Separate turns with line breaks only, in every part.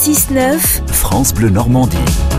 6-9
France Bleu Normandie.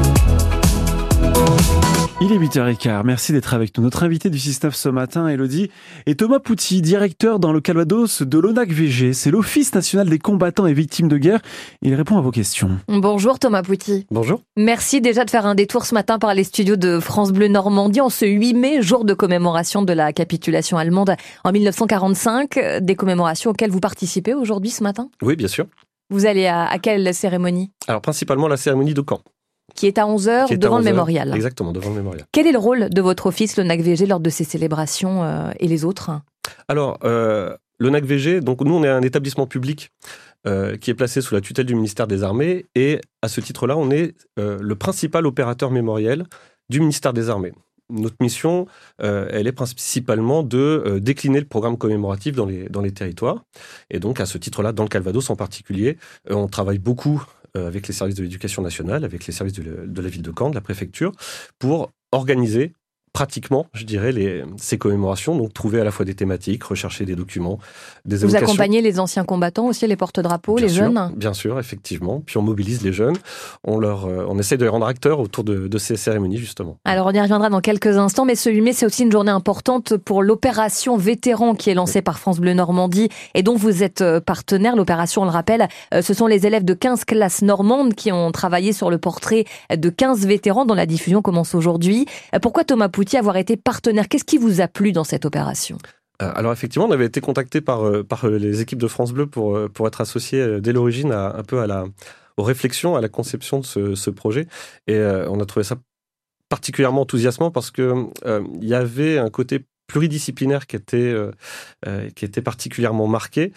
Il est 8h15, merci d'être avec nous. Notre invité du 6-9 ce matin, Élodie, est Thomas Pouty, directeur dans le Calvados de l'ONAC-VG. C'est l'Office national des combattants et victimes de guerre. Il répond à vos questions.
Bonjour Thomas Pouty.
Bonjour.
Merci déjà de faire un détour ce matin par les studios de France Bleu Normandie en ce 8 mai, jour de commémoration de la capitulation allemande en 1945. Des commémorations auxquelles vous participez aujourd'hui ce matin ?
Oui, bien sûr.
Vous allez à quelle cérémonie ?
Alors principalement la cérémonie de Caen.
Qui est à 11h devant le mémorial.
Exactement, devant le mémorial.
Quel est le rôle de votre office, l'ONAC-VG, lors de ces célébrations et les autres ?
Alors, l'ONAC-VG, donc nous on est un établissement public qui est placé sous la tutelle du ministère des Armées et à ce titre-là, on est le principal opérateur mémoriel du ministère des Armées. Notre mission, elle est principalement de décliner le programme commémoratif dans les territoires. Et donc, à ce titre-là, dans le Calvados en particulier, on travaille beaucoup avec les services de l'éducation nationale, avec les services de la ville de Caen, de la préfecture, pour organiser pratiquement, je dirais, ces commémorations, donc trouver à la fois des thématiques, rechercher des documents, des évocations.
Vous accompagnez les anciens combattants aussi, les porte-drapeaux, les jeunes ?
Bien sûr, effectivement. Puis on mobilise les jeunes, on essaie de les rendre acteurs autour de ces cérémonies, justement.
Alors on y reviendra dans quelques instants, mais ce 8 mai, c'est aussi une journée importante pour l'opération Vétéran qui est lancée par France Bleu Normandie et dont vous êtes partenaire. L'opération, on le rappelle, ce sont les élèves de 15 classes normandes qui ont travaillé sur le portrait de 15 vétérans dont la diffusion commence aujourd'hui. Pourquoi Thomas Pouty avoir été partenaire ? Qu'est-ce qui vous a plu dans cette opération ?
Alors effectivement, on avait été contacté par les équipes de France Bleu pour être associés dès l'origine aux réflexions, à la conception de ce projet. Et on a trouvé ça particulièrement enthousiasmant parce que il y avait un côté pluridisciplinaire qui était particulièrement marqué,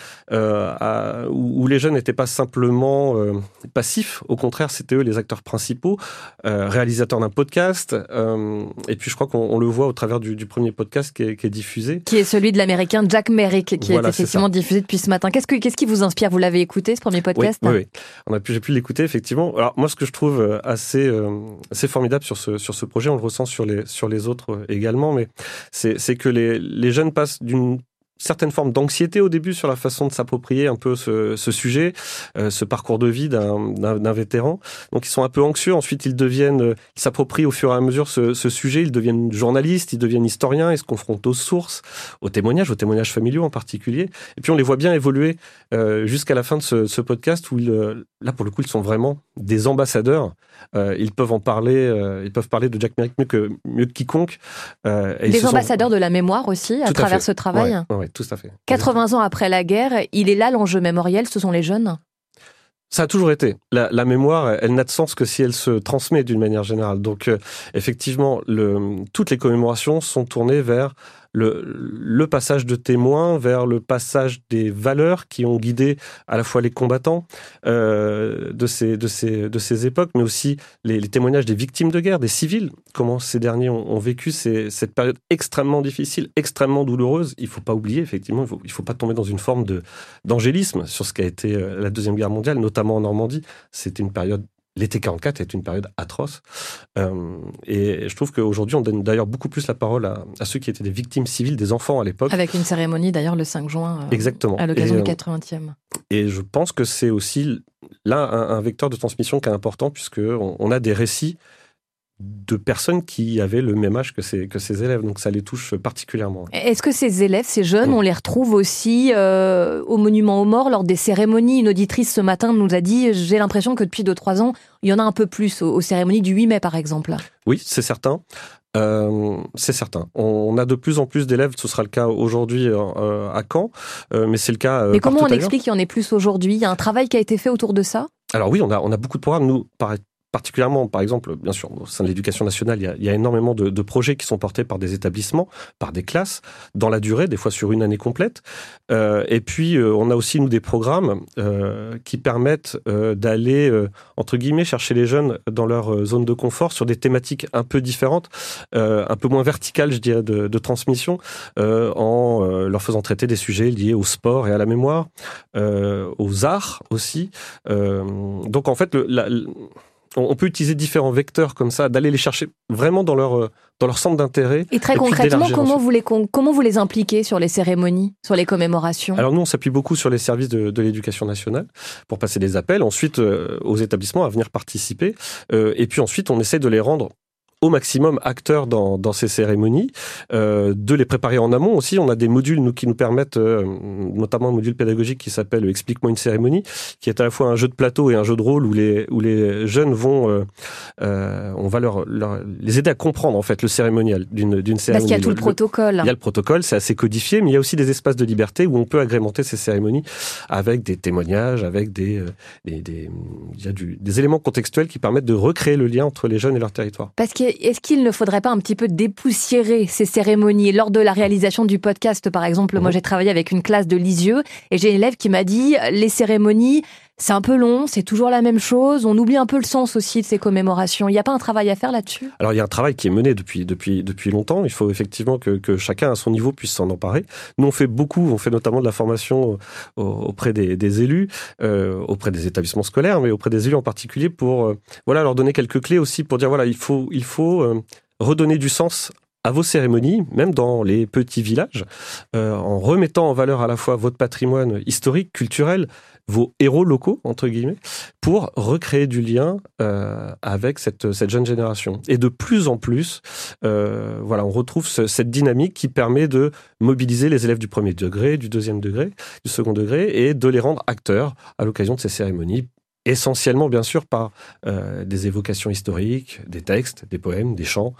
où les jeunes n'étaient pas simplement passifs, au contraire, c'était eux les acteurs principaux, réalisateurs d'un podcast, et puis je crois qu'on le voit au travers du premier podcast qui est diffusé.
Qui est celui de l'américain Jack Merrick, qui est effectivement diffusé depuis ce matin. Qu'est-ce qui vous inspire ? Vous l'avez écouté, ce premier podcast ?
Oui. J'ai pu l'écouter, effectivement. Alors moi, ce que je trouve assez formidable sur ce projet, on le ressent sur les autres également, mais c'est que les jeunes passent d'une certaine forme d'anxiété au début sur la façon de s'approprier un peu ce sujet, ce parcours de vie d'un vétéran. Donc ils sont un peu anxieux, ensuite ils s'approprient au fur et à mesure ce sujet, ils deviennent journalistes, ils deviennent historiens, ils se confrontent aux sources, aux témoignages familiaux en particulier. Et puis on les voit bien évoluer jusqu'à la fin de ce podcast où là pour le coup ils sont vraiment des ambassadeurs. Ils peuvent parler de Jack Merrick mieux que quiconque.
Des ambassadeurs de la mémoire aussi, à travers ce travail.
Oui, tout à fait.
80 ans après la guerre, il est là l'enjeu mémoriel, ce sont les jeunes ?
Ça a toujours été. La mémoire, elle n'a de sens que si elle se transmet d'une manière générale. Donc, effectivement, toutes les commémorations sont tournées vers le passage de témoins, vers le passage des valeurs qui ont guidé à la fois les combattants de ces époques, mais aussi les témoignages des victimes de guerre, des civils, comment ces derniers ont vécu cette période extrêmement difficile, extrêmement douloureuse. Il ne faut pas oublier, effectivement, il ne faut pas tomber dans une forme d'angélisme sur ce qu'a été la Deuxième Guerre mondiale, notamment en Normandie. C'était une période. L'été 44 est une période atroce. Et je trouve qu'aujourd'hui, on donne d'ailleurs beaucoup plus la parole à ceux qui étaient des victimes civiles, des enfants à l'époque.
Avec une cérémonie d'ailleurs le 5 juin,
exactement.
À l'occasion du 80e.
Et je pense que c'est aussi là un vecteur de transmission qui est important, puisqu'on a des récits de personnes qui avaient le même âge que ces élèves. Donc ça les touche particulièrement.
Est-ce que ces élèves, ces jeunes, on les retrouve aussi au Monument aux Morts lors des cérémonies ? Une auditrice ce matin nous a dit « J'ai l'impression que depuis 2-3 ans, il y en a un peu plus aux cérémonies du 8 mai par exemple. »
Oui, c'est certain. C'est certain. On a de plus en plus d'élèves, ce sera le cas aujourd'hui à Caen, mais c'est le cas
mais comment on
ailleurs.
explique qu'il y en ait plus aujourd'hui ? Il y a un travail qui a été fait autour de ça ?
Alors oui, on a beaucoup de programmes. Nous, particulièrement, par exemple, bien sûr, au sein de l'éducation nationale, il y a énormément de projets qui sont portés par des établissements, par des classes, dans la durée, des fois sur une année complète. Et puis, on a aussi, nous, des programmes qui permettent d'aller, entre guillemets, chercher les jeunes dans leur zone de confort sur des thématiques un peu différentes, un peu moins verticales, je dirais, de transmission, en leur faisant traiter des sujets liés au sport et à la mémoire, aux arts aussi. Donc, en fait, on peut utiliser différents vecteurs comme ça, d'aller les chercher vraiment dans leur centre d'intérêt.
Et très concrètement, comment vous les impliquez sur les cérémonies, sur les commémorations ?
Alors nous, on s'appuie beaucoup sur les services de l'éducation nationale pour passer des appels, ensuite aux établissements à venir participer, et puis ensuite on essaie de les rendre au maximum acteurs dans ces cérémonies, de les préparer en amont aussi. On a des modules qui nous permettent, notamment un module pédagogique qui s'appelle Explique-moi une cérémonie, qui est à la fois un jeu de plateau et un jeu de rôle où les jeunes vont, on va les aider à comprendre en fait le cérémonial d'une cérémonie.
Parce qu'il y a tout le protocole.
Il y a le protocole, c'est assez codifié, mais il y a aussi des espaces de liberté où on peut agrémenter ces cérémonies avec des témoignages, avec il y a des éléments contextuels qui permettent de recréer le lien entre les jeunes et leur territoire.
Parce que est-ce qu'il ne faudrait pas un petit peu dépoussiérer ces cérémonies ? Lors de la réalisation du podcast, par exemple, moi j'ai travaillé avec une classe de Lisieux et j'ai une élève qui m'a dit les cérémonies, c'est un peu long, c'est toujours la même chose, on oublie un peu le sens aussi de ces commémorations. Il n'y a pas un travail à faire là-dessus ?
Alors il y a un travail qui est mené depuis longtemps. Il faut effectivement que chacun à son niveau puisse s'en emparer. Nous on fait notamment de la formation auprès des élus, auprès des établissements scolaires, mais auprès des élus en particulier pour leur donner quelques clés aussi pour dire il faut redonner du sens à vos cérémonies, même dans les petits villages, en remettant en valeur à la fois votre patrimoine historique, culturel, vos héros locaux, entre guillemets, pour recréer du lien avec cette jeune génération. Et de plus en plus, on retrouve cette dynamique qui permet de mobiliser les élèves du premier degré, du deuxième degré, du second degré, et de les rendre acteurs à l'occasion de ces cérémonies, essentiellement bien sûr par des évocations historiques, des textes, des poèmes, des chants.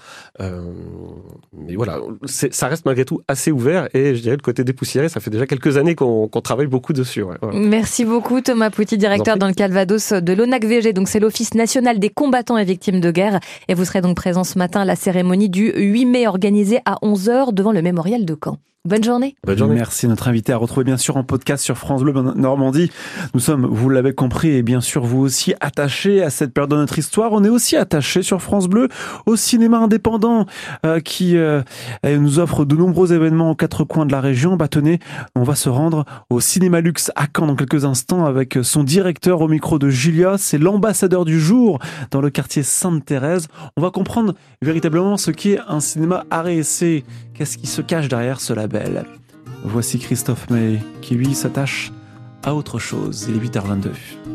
Mais voilà, ça reste malgré tout assez ouvert et je dirais le côté dépoussiéré, ça fait déjà quelques années qu'on travaille beaucoup dessus. Ouais, voilà.
Merci beaucoup Thomas Pouty, directeur dans le Calvados de l'ONAC-VG, donc c'est l'Office national des combattants et victimes de guerre. Et vous serez donc présent ce matin à la cérémonie du 8 mai organisée à 11h devant le mémorial de Caen. Bonne journée.
Bonne journée.
Merci notre invité à retrouver bien sûr en podcast sur France Bleu Normandie. Nous sommes, vous l'avez compris, et bien sûr vous aussi attachés à cette période de notre histoire. On est aussi attachés sur France Bleu au cinéma indépendant qui nous offre de nombreux événements aux quatre coins de la région. Tenez, on va se rendre au Cinéma Luxe à Caen dans quelques instants avec son directeur au micro de Julia. C'est l'ambassadeur du jour dans le quartier Sainte-Thérèse. On va comprendre véritablement ce qu'est un cinéma art et essai. Qu'est-ce qui se cache derrière ce label ? Voici Christophe Maé qui lui s'attache à autre chose. Il est 8h22.